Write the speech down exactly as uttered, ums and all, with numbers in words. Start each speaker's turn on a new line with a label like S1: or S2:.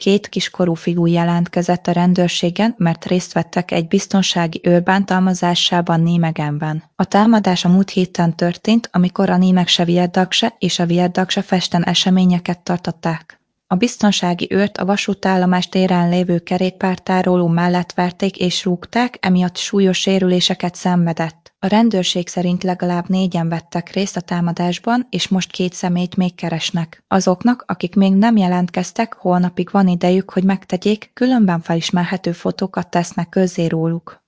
S1: Két kiskorú fiú jelentkezett a rendőrségen, mert részt vettek egy biztonsági őr bántalmazásában Nímegenben. A támadás a múlt héten történt, amikor a Nímegse viadakse és a viadakse festen eseményeket tartották. A biztonsági őrt a vasútállomás téren lévő kerékpártároló mellett verték és rúgták, emiatt súlyos sérüléseket szenvedett. A rendőrség szerint legalább négyen vettek részt a támadásban, és most két személyt még keresnek. Azoknak, akik még nem jelentkeztek, holnapig van idejük, hogy megtegyék, különben felismerhető fotókat tesznek közzé róluk.